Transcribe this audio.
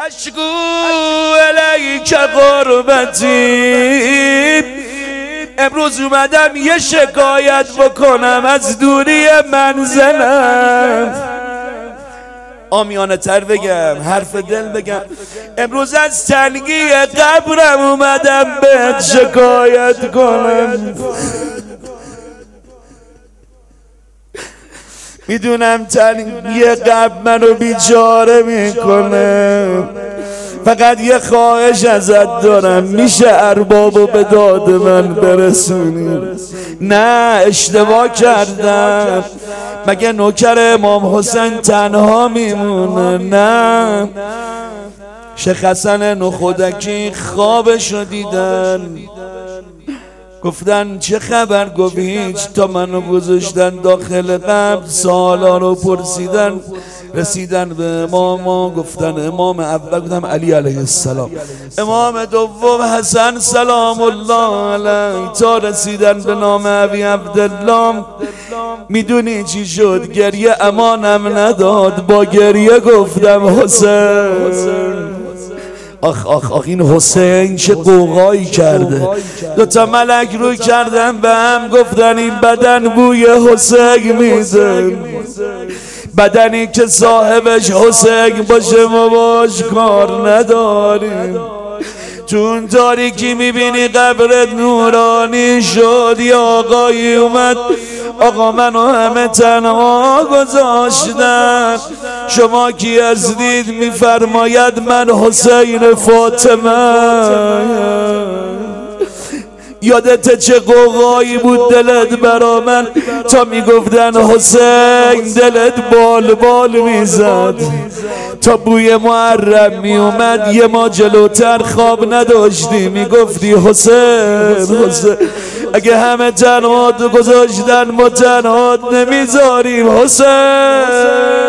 اشکو الیک غربتی. امروز اومدم یه شکایت بکنم از دوری منزلم. آمیانه تر بگم، حرف دل بگم، امروز از تنگی قبرم اومدم بهت شکایت کنم. میدونم تنگی قبر منو بیچاره میکنه، فقط یه خواهش ازت دارم، میشه اربابو به داد من برسونی؟ نه اشتباه کردم، مگه نوکر امام حسین تنها میمونه؟ نه، شیخ حسن نخودکی خوابشو دیدن، گفتن چه خبر؟ گفت هیچ، تا منو گذاشتن داخل قبر سوالا رو پرسیدن، رسیدن به امام، گفتن امام اول، گفتم علی علیه السلام، امام دوم حسن سلام الله علیه، تا رسیدن به نام ابی عبدالله. میدونی چی شد؟ گریه امانم نداد، با گریه گفتم حسین. آخ آخ آخ، این حسین چه قوقایی کرده. دوتا ملک روی کردن به هم، گفتن این بدن بوی حسین میده، بدنی که صاحبش حسین باشه ما باش کار نداریم. چون تاریکی میبینی قبرت نورانی شد، یا آقایی اومد، آقا منو همه تنها گذاشتن، شما کی هستید؟ میفرماید من حسین فاطمه. یادت چه قوقایی بود دلت برا من، تا میگفتن حسین دلت بال بال میزد، تا بوی محرم میومد یه ما جلوتر خواب نداشتی، میگفتی حسین حسین، اگه همه تنهات گذاشتن ما تنهات نمیذاریم حسین.